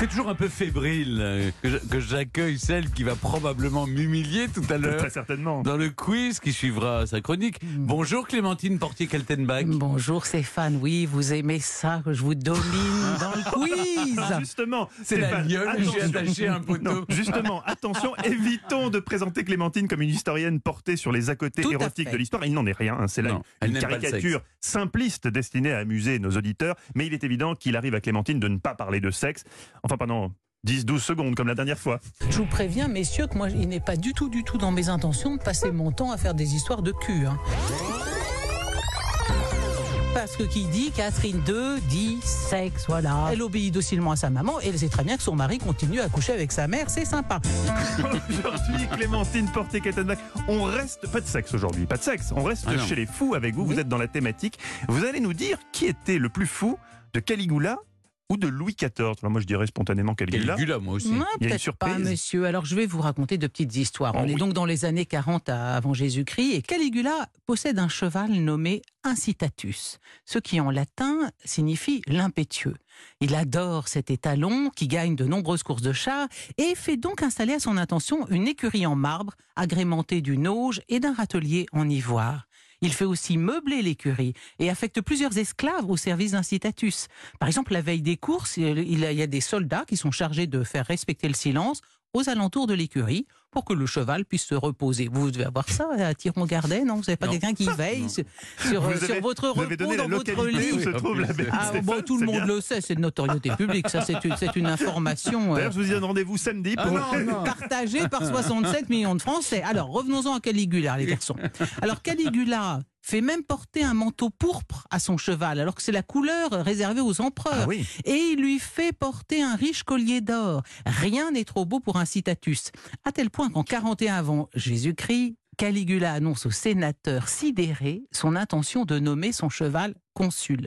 C'est toujours un peu fébrile que j'accueille celle qui va probablement m'humilier tout à l'heure. Très certainement. Dans le quiz qui suivra sa chronique. Bonjour Clémentine Portier-Kaltenbach. Bonjour Stéphane, oui, vous aimez ça que je vous domine dans le quiz. Justement, C'est la Stéphane, gueule que j'ai attention. attachée à un poteau. Non, justement, attention, évitons de présenter Clémentine comme une historienne portée sur les à-côtés Tout à érotiques fait. de l'histoire. Il n'en est rien, hein. C'est là Non, elle une n'aime pas le caricature simpliste destinée à amuser nos auditeurs. Mais il est évident qu'il arrive à Clémentine de ne pas parler de sexe. Enfin, pendant 10-12 secondes, comme la dernière fois. Je vous préviens, messieurs, que moi, il n'est pas du tout dans mes intentions de passer mon temps à faire des histoires de cul. Hein. Parce que qui dit Catherine II dit sexe, voilà. Elle obéit docilement à sa maman et elle sait très bien que son mari continue à coucher avec sa mère, c'est sympa. Aujourd'hui, Clémentine Portier-Kaltenbach, on reste, pas de sexe aujourd'hui, pas de sexe, on reste Ah non. chez les fous avec vous, Oui. vous êtes dans la thématique. Vous allez nous dire qui était le plus fou de Caligula ou de Louis XIV. Alors moi je dirais spontanément Caligula. Caligula, moi aussi. Non, Il y a une peut-être pas, surprise. monsieur. Alors, je vais vous raconter deux petites histoires. Oh, On est oui. donc dans les années 40 avant Jésus-Christ et Caligula possède un cheval nommé Incitatus, ce qui en latin signifie l'impétueux. Il adore cet étalon qui gagne de nombreuses courses de chars et fait donc installer à son intention une écurie en marbre agrémentée d'une auge et d'un râtelier en ivoire. Il fait aussi meubler l'écurie et affecte plusieurs esclaves au service d'Incitatus. Par exemple, la veille des courses, il y a des soldats qui sont chargés de faire respecter le silence aux alentours de l'écurie pour que le cheval puisse se reposer. Vous devez avoir ça à Thiron-Gardet, non? Vous n'avez pas Non. quelqu'un qui veille Non. sur vous votre avez repos donné la dans votre localité où lit? se trouve la belle Ah, Stéphane, bon, tout le c'est monde bien. le sait, c'est de notoriété publique. Ça, c'est une information D'ailleurs, je vous donne rendez-vous samedi pour... partagée par 67 millions de Français. Alors, revenons-en à Caligula, les garçons. Alors, Caligula fait même porter un manteau pourpre à son cheval, alors que c'est la couleur réservée aux empereurs. Ah oui. Et il lui fait porter un riche collier d'or. Rien n'est trop beau pour Incitatus. À tel point qu'en 41 avant Jésus-Christ, Caligula annonce au sénateur sidéré son intention de nommer son cheval consul.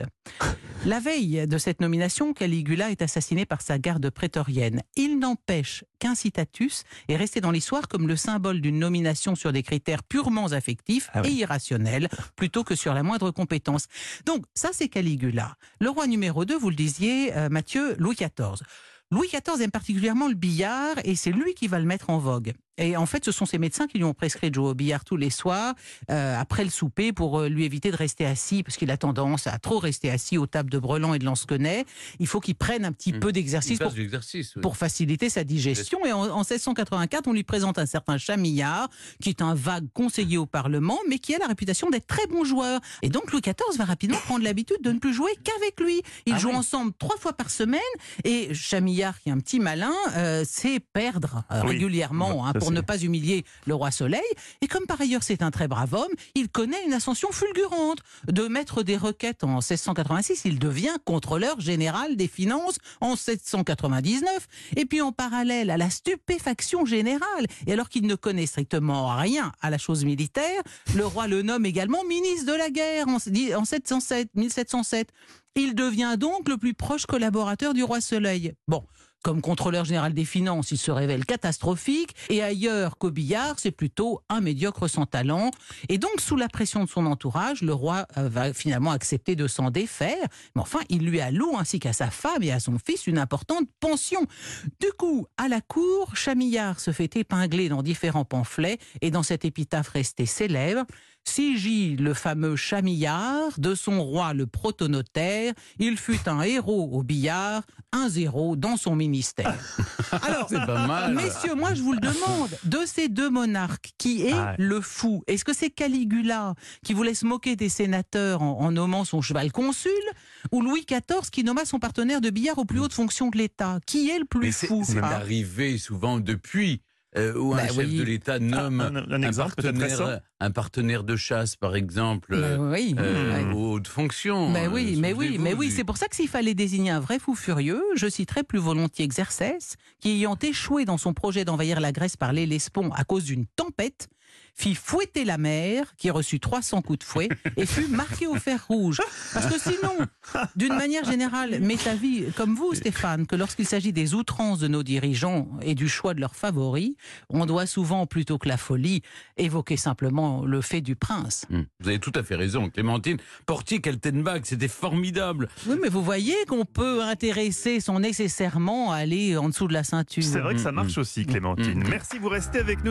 La veille de cette nomination, Caligula est assassiné par sa garde prétorienne. Il n'empêche qu'Incitatus est resté dans l'histoire comme le symbole d'une nomination sur des critères purement affectifs Ah oui. et irrationnels, plutôt que sur la moindre compétence. Donc ça, c'est Caligula. Le roi numéro 2, vous le disiez, Mathieu, Louis XIV. Louis XIV aime particulièrement le billard et c'est lui qui va le mettre en vogue. Et en fait, ce sont ses médecins qui lui ont prescrit de jouer au billard tous les soirs, après le souper, pour lui éviter de rester assis, parce qu'il a tendance à trop rester assis aux tables de Brelan et de Lansquenet. Il faut qu'il prenne un petit peu d'exercice Une phase d'exercice. Oui. pour faciliter sa digestion. Et en 1684, on lui présente un certain Chamillard, qui est un vague conseiller au Parlement, mais qui a la réputation d'être très bon joueur. Et donc Louis XIV va rapidement prendre l'habitude de ne plus jouer qu'avec lui. Ils jouent ensemble 3 fois par semaine, et Chamillard, qui est un petit malin, sait perdre Oui. régulièrement, Ça, pour c'est- ne pas humilier le roi Soleil. Et comme par ailleurs c'est un très brave homme, il connaît une ascension fulgurante. De maître des requêtes en 1686, il devient contrôleur général des finances en 1799. Et puis en parallèle à la stupéfaction générale, et alors qu'il ne connaît strictement rien à la chose militaire, le roi le nomme également ministre de la guerre en 1707. Il devient donc le plus proche collaborateur du roi Soleil. Bon, comme contrôleur général des finances, il se révèle catastrophique, et ailleurs qu'au billard, c'est plutôt un médiocre sans talent. Et donc, sous la pression de son entourage, le roi va finalement accepter de s'en défaire. Mais enfin, il lui alloue, ainsi qu'à sa femme et à son fils, une importante pension. Du coup, à la cour, Chamillard se fait épingler dans différents pamphlets, et dans cette épitaphe restée célèbre, Sigil, le fameux Chamillard, de son roi le protonotaire, il fut un héros au billard, un zéro dans son ministère. Alors, C'est pas mal. messieurs, moi je vous le demande, de ces deux monarques, qui est Ah. le fou? Est-ce que c'est Caligula qui voulait se moquer des sénateurs en nommant son cheval consul, ou Louis XIV qui nomma son partenaire de billard aux plus hautes fonctions de l'État? Qui est le plus Mais fou? c'est hein arrivé souvent depuis où un Bah chef oui. de l'État nomme un exemple peut-être récent. un partenaire de chasse, par exemple, Bah oui. Ouais. aux hautes fonctions. Mais oui, Souvenez-vous c'est pour ça que s'il fallait désigner un vrai fou furieux, je citerais plus volontiers Xerxès, qui ayant échoué dans son projet d'envahir la Grèce par l'Hellespont à cause d'une tempête, fit fouetter la mère, qui reçut 300 coups de fouet, et fut marquée au fer rouge. Parce que sinon, d'une manière générale, m'est avis, comme vous Stéphane, que lorsqu'il s'agit des outrances de nos dirigeants et du choix de leurs favoris, on doit souvent, plutôt que la folie, évoquer simplement le fait du prince. Vous avez tout à fait raison, Clémentine. Portier-Kaltenbach, c'était formidable. Oui, mais vous voyez qu'on peut intéresser sans nécessairement aller en dessous de la ceinture. C'est vrai que ça marche aussi, Clémentine. Merci, vous restez avec nous.